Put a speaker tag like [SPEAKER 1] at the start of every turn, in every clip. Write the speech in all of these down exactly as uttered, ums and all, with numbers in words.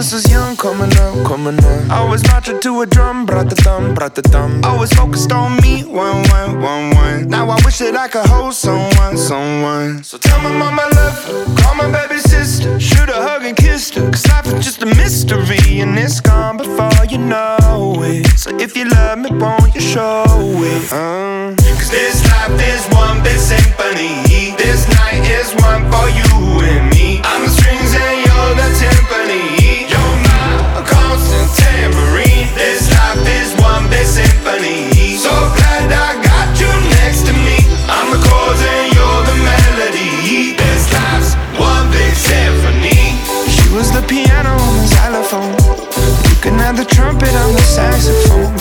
[SPEAKER 1] was young, coming up, coming up. I was marching to a drum, brat-a-thumb, brat-a-thumb. Always focused on me, one, one, one, one. Now I wish that I could hold someone, someone. So tell my mom I love her, call my baby sister, shoot a hug and kiss her. Cause life is just a mystery and it's gone before you know it. So if you love me, won't you show it? Uh.
[SPEAKER 2] Cause this life is one big symphony. This night is one for you and me. I'm the strings and you're the timpani. You're my constant tambourine. This life is one big symphony. So glad I got you next to me. I'm the chords and you're the melody. This life's one big symphony.
[SPEAKER 1] She was the piano on the xylophone. You can have the trumpet on the saxophone.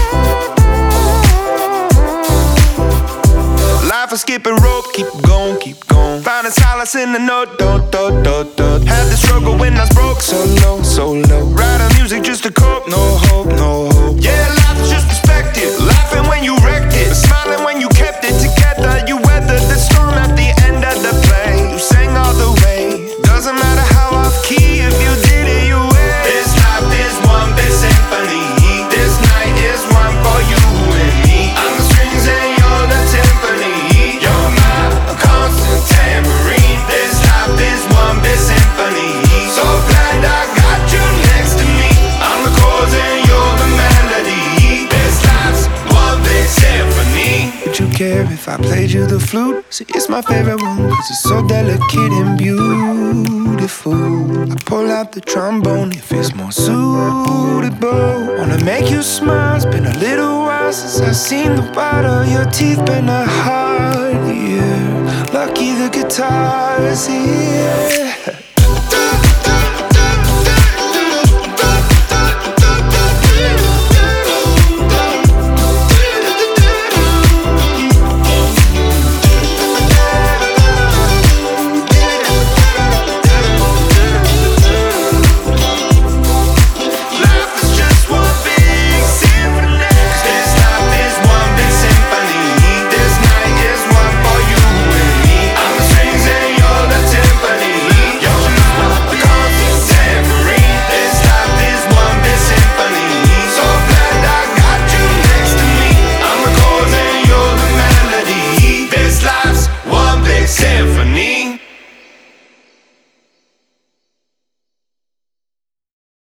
[SPEAKER 1] Life is skipping rope, keep going, keep going. Finding solace in the note, dot, dot, dot, dot. Had the struggle when I was broke, so low, so low. Writing music just to cope, no hope, no hope. Yeah, life is just perspective. Laughing when you wrecked it, smiling when you kept it together. You weathered the storm at the end of the play. You sang all the way. Doesn't matter how off key, if you did it, you win.
[SPEAKER 2] This life is one big symphony. This night is one for you and me. I'm the strings and you're the timpani. You're my constant tambourine. This life is one big symphony. So glad I got you next to me. I'm the chords and you're the melody. This life's one big symphony.
[SPEAKER 1] Would you care if I played you the flute? See, it's my favorite one, cause it's so delicate and beautiful. I pull out the trombone if it's more suitable. Wanna make you smile, it's been a little while since I've seen the white of your teeth. Been a hard year, lucky the guitar is here.